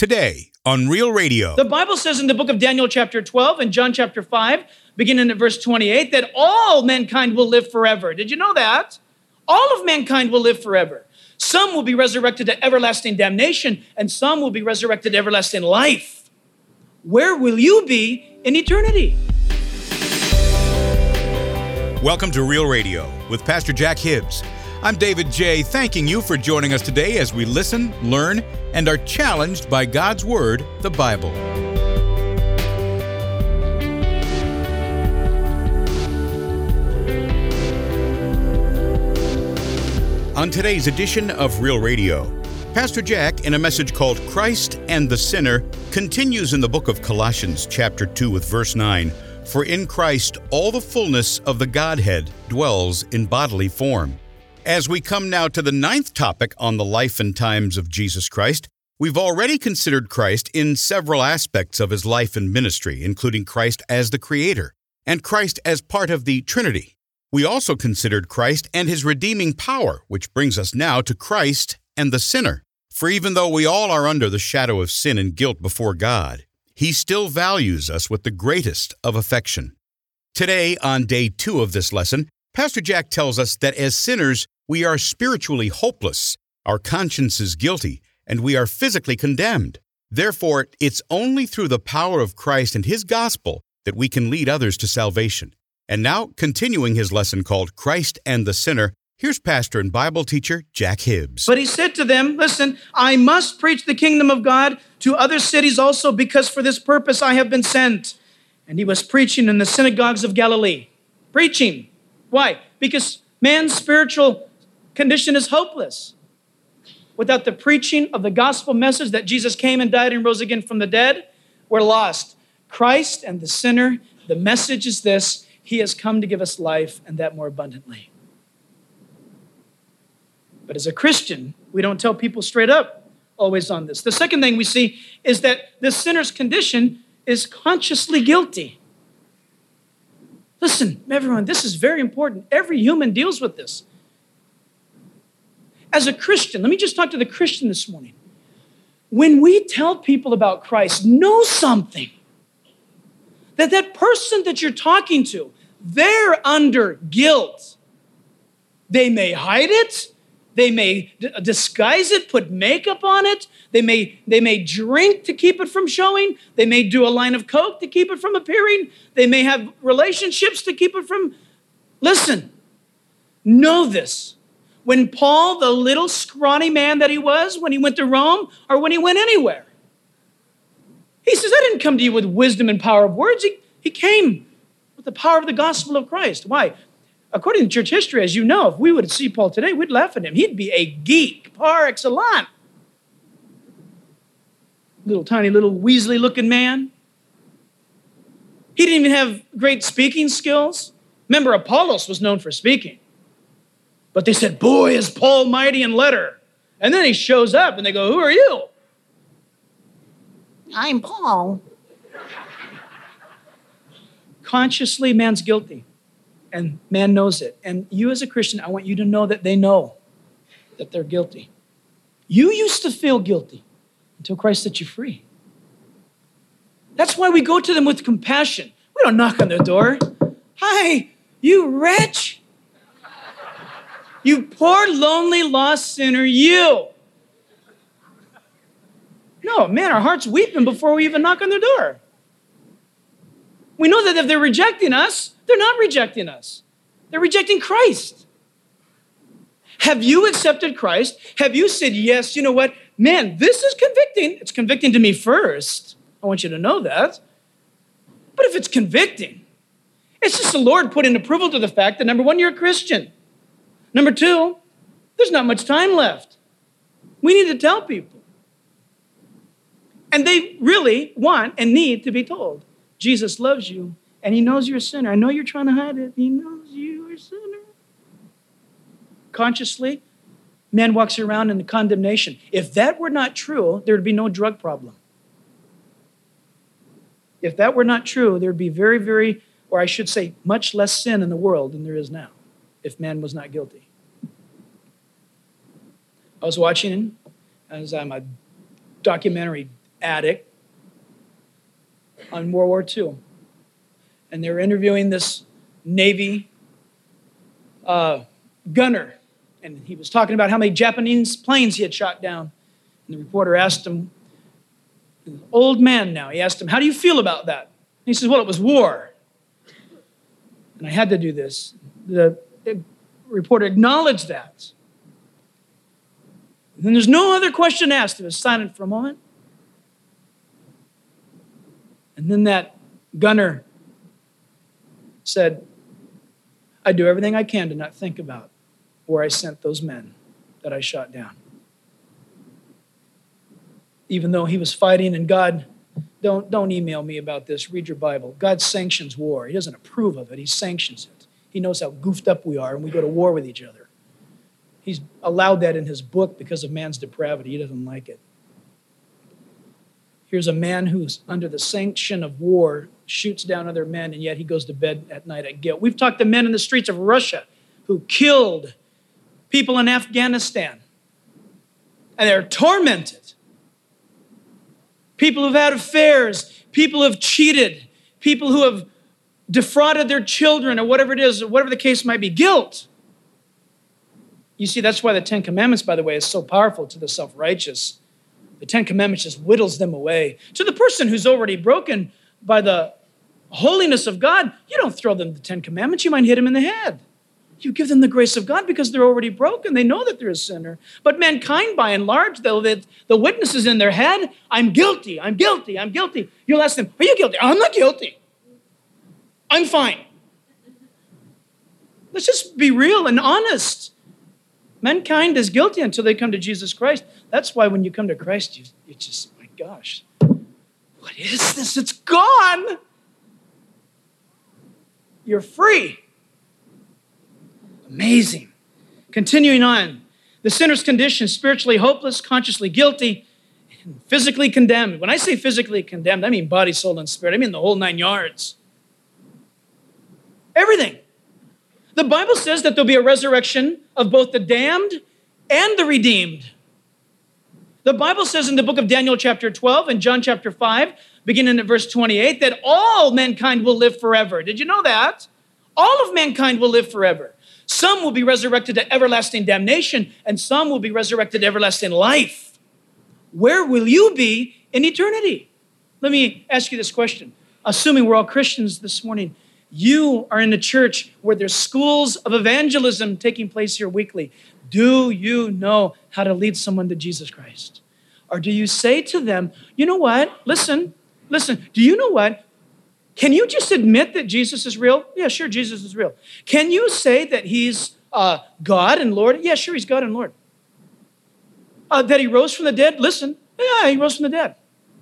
today on Real Radio. The Bible says in the book of Daniel chapter 12 and John chapter 5, beginning at verse 28, that all mankind will live forever. Did you know that? All of mankind will live forever. Some will be resurrected to everlasting damnation, and some will be resurrected to everlasting life. Where will you be in eternity? Welcome to Real Radio with Pastor Jack Hibbs. I'm David J., thanking you for joining us today as we listen, learn, and are challenged by God's Word, the Bible. On today's edition of Real Radio, Pastor Jack, in a message called Christ and the Sinner, continues in the book of Colossians chapter 2 with verse 9, "For in Christ all the fullness of the Godhead dwells in bodily form." As we come now to the ninth topic on the life and times of Jesus Christ, we've already considered Christ in several aspects of his life and ministry, including Christ as the Creator and Christ as part of the Trinity. We also considered Christ and his redeeming power, which brings us now to Christ and the sinner. For even though we all are under the shadow of sin and guilt before God, he still values us with the greatest of affection. Today, on day 2 of this lesson, Pastor Jack tells us that as sinners, we are spiritually hopeless, our conscience is guilty, and we are physically condemned. Therefore, it's only through the power of Christ and his gospel that we can lead others to salvation. And now, continuing his lesson called Christ and the Sinner, here's pastor and Bible teacher Jack Hibbs. But he said to them, listen, I must preach the kingdom of God to other cities also, because for this purpose I have been sent. And he was preaching in the synagogues of Galilee. Preaching. Why? Because man's spiritual condition is hopeless. Without the preaching of the gospel message that Jesus came and died and rose again from the dead, we're lost. Christ and the sinner, the message is this: he has come to give us life, and that more abundantly. But as a Christian, we don't tell people straight up always on this. The second thing we see is that the sinner's condition is consciously guilty. Listen, everyone, this is very important. Every human deals with this. As a Christian, let me just talk to the Christian this morning. When we tell people about Christ, know something. That person that you're talking to, they're under guilt. They may hide it. They may disguise it, put makeup on it. They may drink to keep it from showing. They may do a line of coke to keep it from appearing. They may have relationships to keep it from... Listen, know this. When Paul, the little scrawny man that he was, when he went to Rome or when he went anywhere, he says, I didn't come to you with wisdom and power of words. He came with the power of the gospel of Christ. Why? According to church history, as you know, if we would see Paul today, we'd laugh at him. He'd be a geek par excellence. Tiny little Weasley-looking man. He didn't even have great speaking skills. Remember, Apollos was known for speaking. But they said, boy, is Paul mighty in letter. And then he shows up and they go, who are you? I'm Paul. Consciously, man's guilty. And man knows it. And you as a Christian, I want you to know that they know that they're guilty. You used to feel guilty until Christ set you free. That's why we go to them with compassion. We don't knock on their door. Hi, you wretch. You poor, lonely, lost sinner, you. No, man, our heart's weeping before we even knock on their door. We know that if they're rejecting us, they're not rejecting us. They're rejecting Christ. Have you accepted Christ? Have you said, yes, you know what? Man, this is convicting. It's convicting to me first. I want you to know that. But if it's convicting, it's just the Lord putting approval to the fact that, number one, you're a Christian. Number two, there's not much time left. We need to tell people. And they really want and need to be told. Jesus loves you, and he knows you're a sinner. I know you're trying to hide it. He knows you're a sinner. Consciously, man walks around in the condemnation. If that were not true, there would be no drug problem. If that were not true, there would be very, very, or I should say, much less sin in the world than there is now, if man was not guilty. I was watching, as I'm a documentary addict on World War II. And they were interviewing this Navy gunner. And he was talking about how many Japanese planes he had shot down. And the reporter asked him, an old man now, he asked him, how do you feel about that? And he says, well, it was war. And I had to do this. The reporter acknowledged that. And then there's no other question asked. It was silent for a moment. And then that gunner said, I do everything I can to not think about where I sent those men that I shot down. Even though he was fighting, and God, don't email me about this, read your Bible. God sanctions war. He doesn't approve of it, he sanctions it. He knows how goofed up we are and we go to war with each other. He's allowed that in his book because of man's depravity. He doesn't like it. Here's a man who's under the sanction of war, shoots down other men, and yet he goes to bed at night at guilt. We've talked to men in the streets of Russia who killed people in Afghanistan, and they're tormented. People who've had affairs, people who have cheated, people who have defrauded their children, or whatever it is, or whatever the case might be, guilt. You see, that's why the Ten Commandments, by the way, is so powerful to the self-righteous. The Ten Commandments just whittles them away. To the person who's already broken by the holiness of God, you don't throw them the Ten Commandments. You might hit them in the head. You give them the grace of God because they're already broken. They know that they're a sinner. But mankind, by and large, though, the witness is in their head, I'm guilty, I'm guilty, I'm guilty. You'll ask them, are you guilty? I'm not guilty. I'm fine. Let's just be real and honest. Mankind is guilty until they come to Jesus Christ. That's why when you come to Christ, you just, my gosh, what is this? It's gone. You're free. Amazing. Continuing on, the sinner's condition, spiritually hopeless, consciously guilty, and physically condemned. When I say physically condemned, I mean body, soul, and spirit. I mean the whole 9 yards. Everything. The Bible says that there'll be a resurrection of both the damned and the redeemed. The Bible says in the book of Daniel chapter 12 and John chapter 5, beginning at verse 28, that all mankind will live forever. Did you know that? All of mankind will live forever. Some will be resurrected to everlasting damnation, and some will be resurrected to everlasting life. Where will you be in eternity? Let me ask you this question. Assuming we're all Christians this morning, you are in a church where there's schools of evangelism taking place here weekly. Do you know how to lead someone to Jesus Christ? Or do you say to them, you know what? Listen, do you know what? Can you just admit that Jesus is real? Yeah, sure, Jesus is real. Can you say that he's God and Lord? Yeah, sure, he's God and Lord. That he rose from the dead? Listen, yeah, he rose from the dead.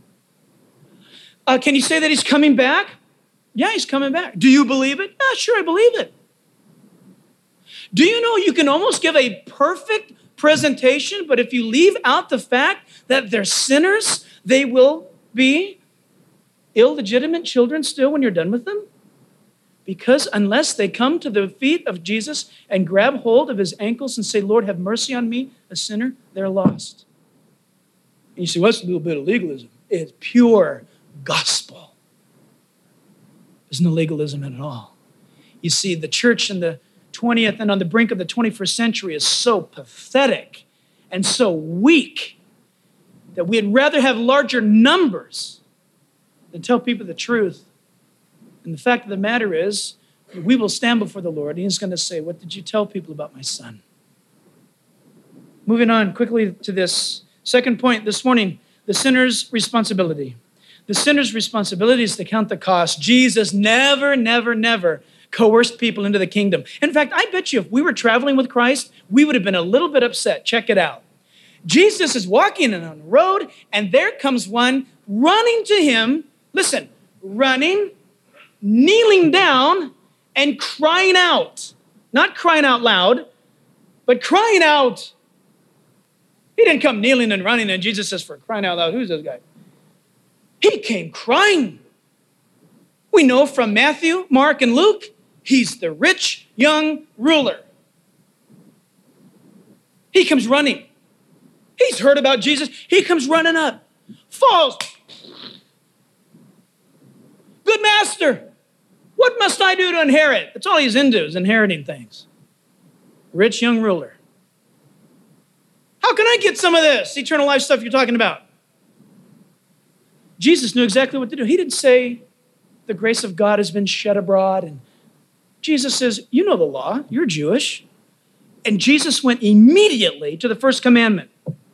Can you say that he's coming back? Yeah, he's coming back. Do you believe it? Yeah, sure, I believe it. Do you know you can almost give a perfect presentation, but if you leave out the fact that they're sinners, they will be illegitimate children still when you're done with them? Because unless they come to the feet of Jesus and grab hold of his ankles and say, Lord, have mercy on me, a sinner, they're lost. And you say, well, that's a little bit of legalism. It's pure gospel. There's no legalism in it at all. You see, the church in the 20th and on the brink of the 21st century is so pathetic and so weak that we'd rather have larger numbers than tell people the truth. And the fact of the matter is, we will stand before the Lord, and he's going to say, what did you tell people about my son? Moving on quickly to this second point this morning, the sinner's responsibility. The sinner's responsibility is to count the cost. Jesus never coerced people into the kingdom. In fact, I bet you if we were traveling with Christ, we would have been a little bit upset. Check it out. Jesus is walking on the road, and there comes one running to him. Listen, running, kneeling down, and crying out. Not crying out loud, but crying out. He didn't come kneeling and running, and Jesus says, for crying out loud, who's this guy? He came crying. We know from Matthew, Mark, and Luke, he's the rich young ruler. He comes running. He's heard about Jesus. He comes running up, falls Master, what must I do to inherit? That's all he's into, is inheriting things. Rich young ruler. How can I get some of this eternal life stuff you're talking about? Jesus knew exactly what to do. He didn't say the grace of God has been shed abroad. And Jesus says, you know the law. You're Jewish. And Jesus went immediately to the first commandment.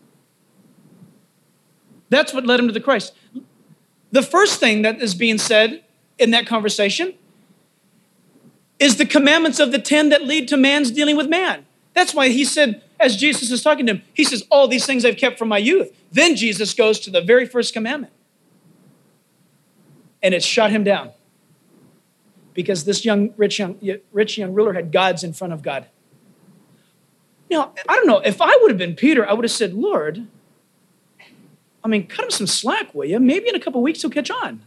That's what led him to the Christ. The first thing that is being said in that conversation is the commandments of the 10 that lead to man's dealing with man. That's why he said, as Jesus is talking to him, he says, all these things I've kept from my youth. Then Jesus goes to the very first commandment. And it shut him down. Because this rich young ruler had gods in front of God. Now, I don't know, if I would have been Peter, I would have said, Lord, cut him some slack, will you? Maybe in a couple of weeks he'll catch on.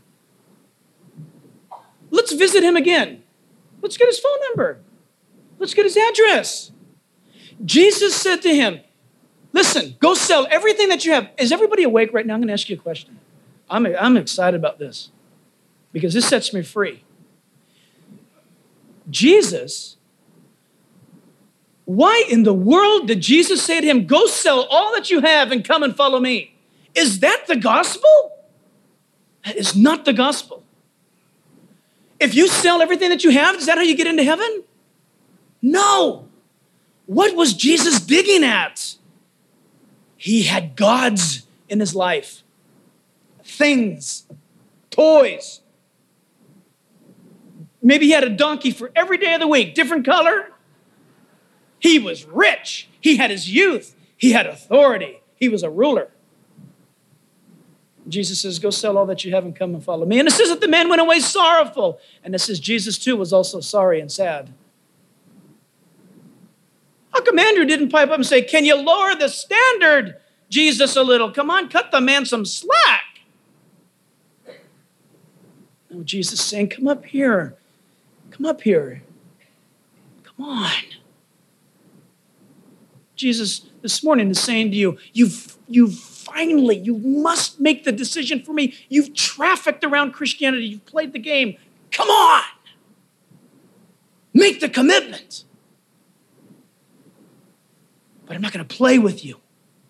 Let's visit him again. Let's get his phone number. Let's get his address. Jesus said to him, listen, go sell everything that you have. Is everybody awake right now? I'm going to ask you a question. I'm excited about this because this sets me free. Jesus, why in the world did Jesus say to him, go sell all that you have and come and follow me? Is that the gospel? That is not the gospel. If you sell everything that you have, is that how you get into heaven? No. What was Jesus digging at? He had gods in his life. Things, toys. Maybe he had a donkey for every day of the week, different color. He was rich. He had his youth. He had authority. He was a ruler. Jesus says, go sell all that you have and come and follow me. And it says that the man went away sorrowful. And it says Jesus too was also sorry and sad. How come Andrew didn't pipe up and say, can you lower the standard, Jesus, a little? Come on, cut the man some slack. No, Jesus is saying, come up here. Come up here. Come on. Jesus this morning is saying to you, you must make the decision for me. You've trafficked around Christianity. You've played the game. Come on. Make the commitment. But I'm not going to play with you.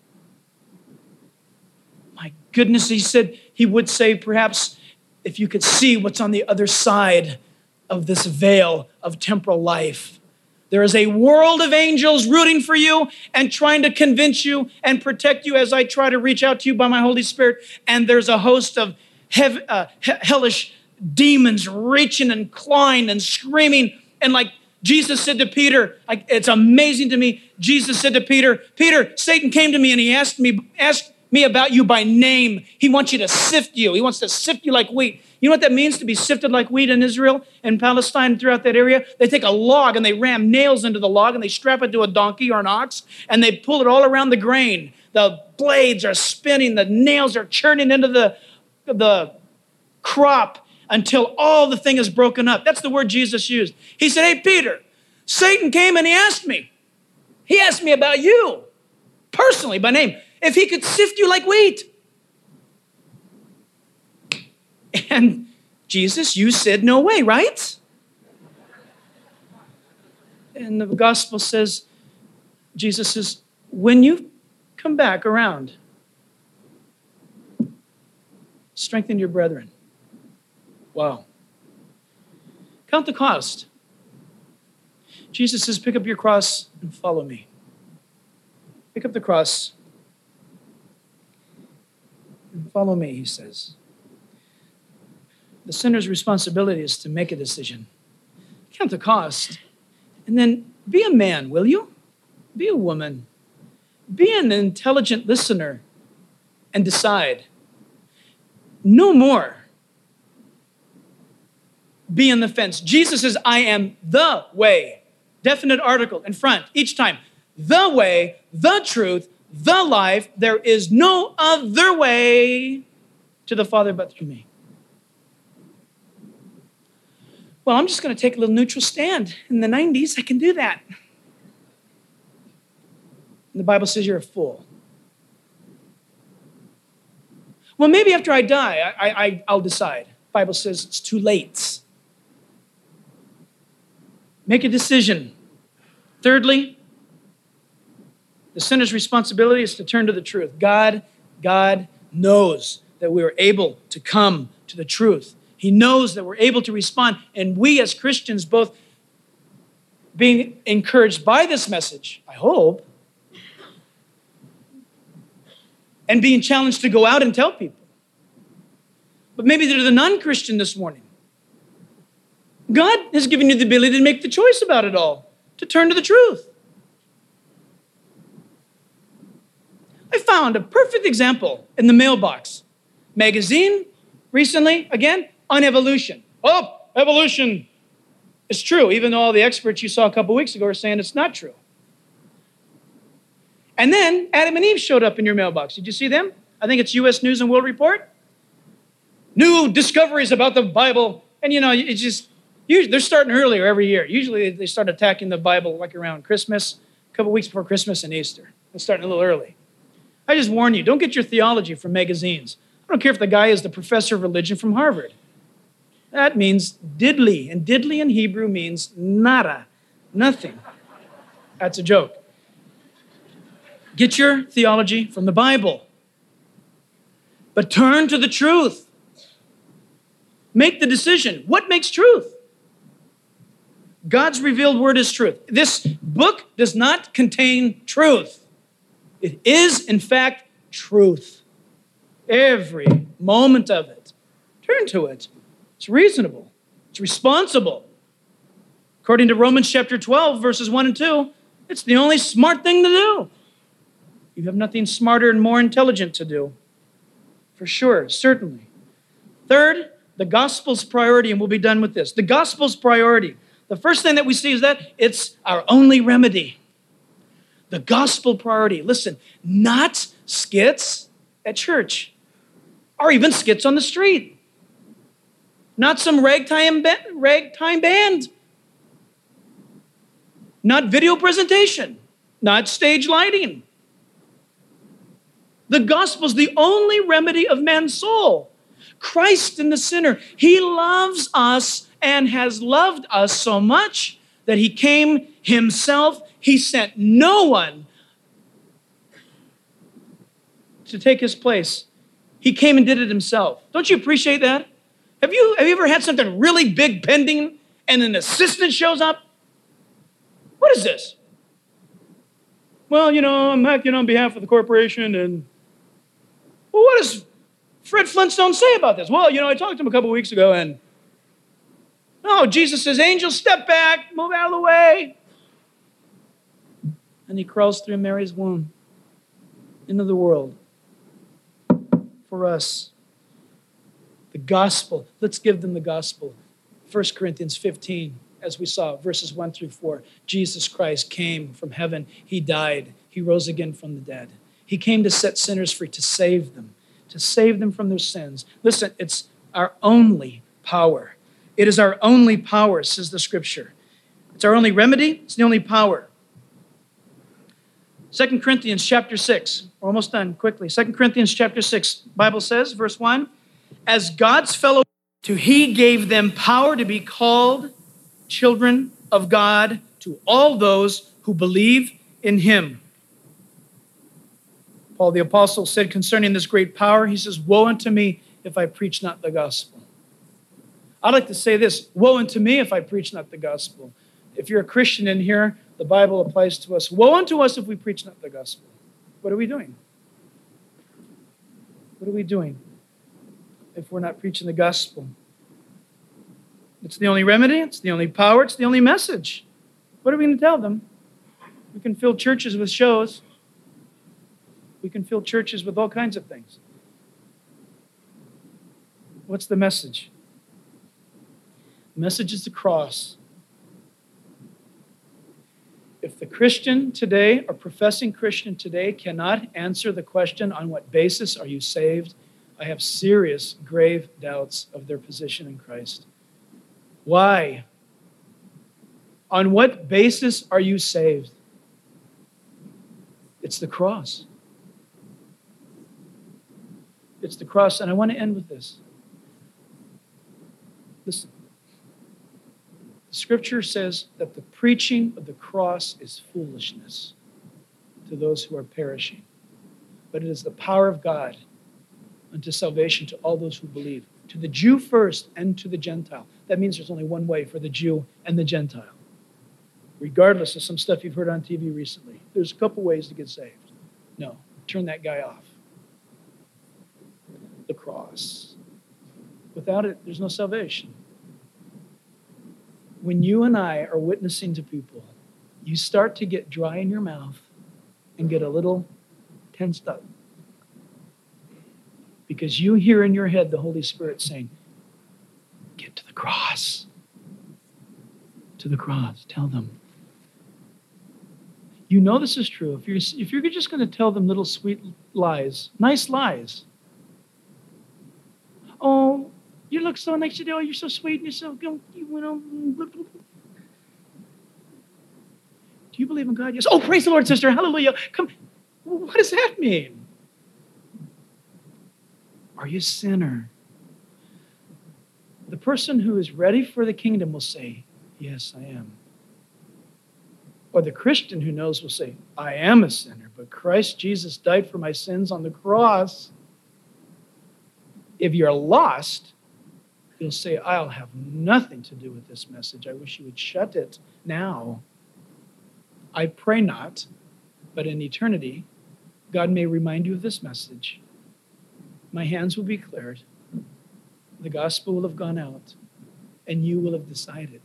My goodness, he said, he would say, perhaps, if you could see what's on the other side of this veil of temporal life. There is a world of angels rooting for you and trying to convince you and protect you as I try to reach out to you by my Holy Spirit. And there's a host of hellish demons reaching and clawing and screaming. And like Jesus said to Peter, it's amazing to me. Jesus said to Peter, Peter, Satan came to me and he asked me about you by name. He wants you to sift you. He wants to sift you like wheat. You know what that means to be sifted like wheat in Israel and Palestine throughout that area? They take a log and they ram nails into the log and they strap it to a donkey or an ox and they pull it all around the grain. The blades are spinning. The nails are churning into the crop until all the thing is broken up. That's the word Jesus used. He said, hey, Peter, Satan came and he asked me. He asked me about you personally by name. If he could sift you like wheat. And Jesus, you said no way, right? And the gospel says, Jesus says, when you come back around, strengthen your brethren. Wow. Count the cost. Jesus says, pick up your cross and follow me. Pick up the cross and follow me, he says. The sinner's responsibility is to make a decision. Count the cost. And then be a man, will you? Be a woman. Be an intelligent listener and decide. No more. Be on the fence. Jesus says, I am the way. Definite article in front each time. The way, the truth, the life. There is no other way to the Father but through me. Well, I'm just going to take a little neutral stand. In the 90s, I can do that. And the Bible says you're a fool. Well, maybe after I die, I'll decide. Bible says it's too late. Make a decision. Thirdly, the sinner's responsibility is to turn to the truth. God knows that we are able to come to the truth. He knows that we're able to respond. And we as Christians, both being encouraged by this message, I hope, and being challenged to go out and tell people. But maybe they're the non-Christian this morning. God has given you the ability to make the choice about it all, to turn to the truth. I found a perfect example in the mailbox magazine recently, again, on evolution. Oh, evolution is true, even though all the experts you saw a couple weeks ago are saying it's not true. And then Adam and Eve showed up in your mailbox. Did you see them? I think it's U.S. News and World Report. New discoveries about the Bible. And it's just, they're starting earlier every year. Usually they start attacking the Bible like around Christmas, a couple weeks before Christmas and Easter. They're starting a little early. I just warn you, don't get your theology from magazines. I don't care if the guy is the professor of religion from Harvard. That means diddly, and diddly in Hebrew means nada, nothing. That's a joke. Get your theology from the Bible, but turn to the truth. Make the decision. What makes truth? God's revealed word is truth. This book does not contain truth. It is, in fact, truth. Every moment of it. Turn to it. It's reasonable. It's responsible. According to Romans chapter 12, verses 1 and 2, it's the only smart thing to do. You have nothing smarter and more intelligent to do. For sure, certainly. Third, the gospel's priority, and we'll be done with this. The gospel's priority. The first thing that we see is that it's our only remedy. The gospel priority. Listen, not skits at church or even skits on the street. Not some ragtime band. Not video presentation. Not stage lighting. The gospel is the only remedy of man's soul. Christ in the sinner. He loves us and has loved us so much that he came himself. He sent no one to take his place. He came and did it himself. Don't you appreciate that? Have you ever had something really big pending and an assistant shows up? What is this? Well, I'm acting on behalf of the corporation and... Well, what does Fred Flintstone say about this? Well, I talked to him a couple weeks ago and... Oh, Jesus says, angels, step back, move out of the way. And he crawls through Mary's womb into the world for us. The gospel. Let's give them the gospel. 1 Corinthians 15, as we saw, verses 1 through 4. Jesus Christ came from heaven. He died. He rose again from the dead. He came to set sinners free, to save them from their sins. Listen, it's our only power. It is our only power, says the scripture. It's our only remedy. It's the only power. 2 Corinthians chapter 6. We're almost done, quickly. 2 Corinthians chapter 6. Bible says, verse 1, as God's fellow, he gave them power to be called children of God to all those who believe in him. Paul the apostle said concerning this great power, he says, woe unto me if I preach not the gospel. I'd like to say this, woe unto me if I preach not the gospel. If you're a Christian in here, the Bible applies to us. Woe unto us if we preach not the gospel. What are we doing? What are we doing if we're not preaching the gospel? It's the only remedy. It's the only power. It's the only message. What are we going to tell them? We can fill churches with shows. We can fill churches with all kinds of things. What's the message? The message is the cross. If the Christian today, or professing Christian today, cannot answer the question, on what basis are you saved? I have serious, grave doubts of their position in Christ. Why? On what basis are you saved? It's the cross. It's the cross, and I want to end with this. Listen. The scripture says that the preaching of the cross is foolishness to those who are perishing. But it is the power of God unto salvation to all those who believe. To the Jew first and to the Gentile. That means there's only one way for the Jew and the Gentile. Regardless of some stuff you've heard on TV recently. There's a couple ways to get saved. No, turn that guy off. The cross. Without it, there's no salvation. When you and I are witnessing to people, you start to get dry in your mouth and get a little tensed up. Because you hear in your head the Holy Spirit saying, get to the cross. To the cross. Tell them. You know this is true. If you're just going to tell them little sweet lies, nice lies. Oh, you look so nice today. Oh, you're so sweet and you're so good. Do you believe in God? Yes. Oh, praise the Lord, sister. Hallelujah. Come. What does that mean? Are you a sinner? The person who is ready for the kingdom will say, yes, I am. Or the Christian who knows will say, I am a sinner, but Christ Jesus died for my sins on the cross. If you're lost, you'll say, I'll have nothing to do with this message. I wish you would shut it now. I pray not, but in eternity, God may remind you of this message. My hands will be cleared. The gospel will have gone out, and you will have decided.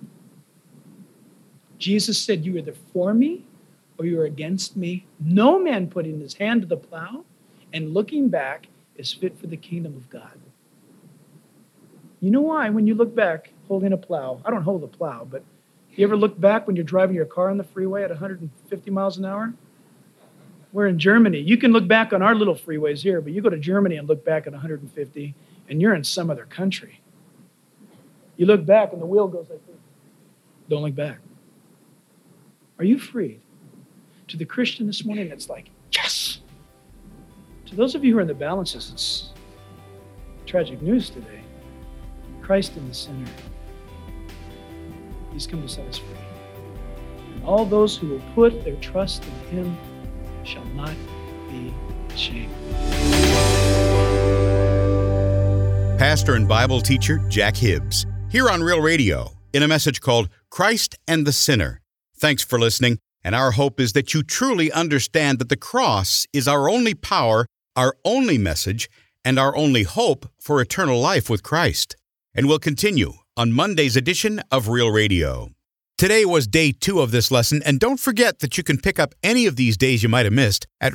Jesus said, you are either for me or you are against me. No man putting his hand to the plow and looking back is fit for the kingdom of God. You know why? When you look back holding a plow, I don't hold a plow, but you ever look back when you're driving your car on the freeway at 150 miles an hour? We're in Germany. You can look back on our little freeways here, but you go to Germany and look back at 150, and you're in some other country. You look back and the wheel goes like this. Don't look back. Are you freed? To the Christian this morning, it's like, yes! To those of you who are in the balances, it's tragic news today. Christ in the sinner. He's come to set us free. And all those who will put their trust in him shall not be ashamed. Pastor and Bible teacher Jack Hibbs, here on Real Radio, in a message called Christ and the Sinner. Thanks for listening, and our hope is that you truly understand that the cross is our only power, our only message, and our only hope for eternal life with Christ. And we'll continue on Monday's edition of Real Radio. Today was day 2 of this lesson, and don't forget that you can pick up any of these days you might have missed at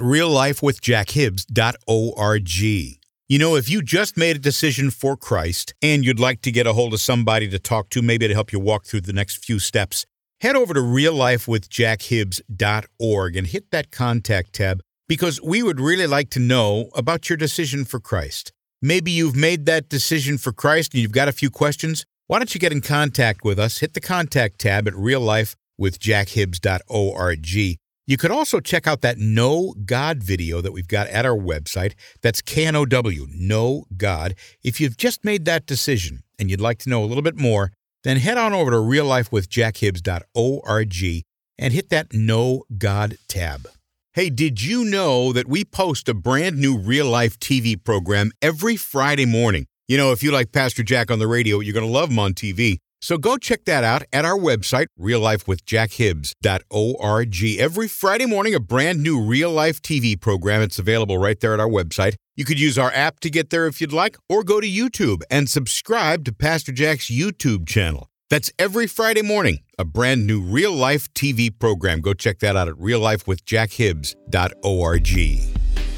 reallifewithjackhibbs.org. You know, if you just made a decision for Christ and you'd like to get a hold of somebody to talk to, maybe to help you walk through the next few steps, head over to reallifewithjackhibbs.org and hit that contact tab, because we would really like to know about your decision for Christ. Maybe you've made that decision for Christ and you've got a few questions. Why don't you get in contact with us? Hit the contact tab at reallifewithjackhibbs.org. You could also check out that Know God video that we've got at our website. That's KNOW, Know God. If you've just made that decision and you'd like to know a little bit more, then head on over to reallifewithjackhibbs.org and hit that Know God tab. Hey, did you know that we post a brand new Real Life TV program every Friday morning? You know, if you like Pastor Jack on the radio, you're going to love him on TV. So go check that out at our website, reallifewithjackhibbs.org. Every Friday morning, a brand new Real Life TV program. It's available right there at our website. You could use our app to get there if you'd like, or go to YouTube and subscribe to Pastor Jack's YouTube channel. That's every Friday morning, a brand new Real Life TV program. Go check that out at reallifewithjackhibbs.org.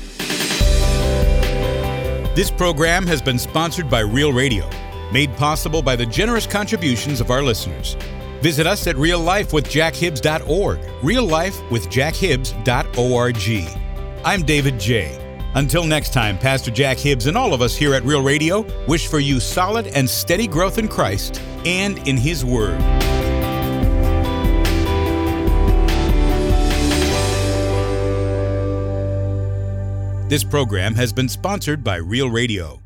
This program has been sponsored by Real Radio, made possible by the generous contributions of our listeners. Visit us at reallifewithjackhibbs.org, reallifewithjackhibbs.org. I'm David J. Until next time, Pastor Jack Hibbs and all of us here at Real Radio wish for you solid and steady growth in Christ and in His Word. This program has been sponsored by Real Radio.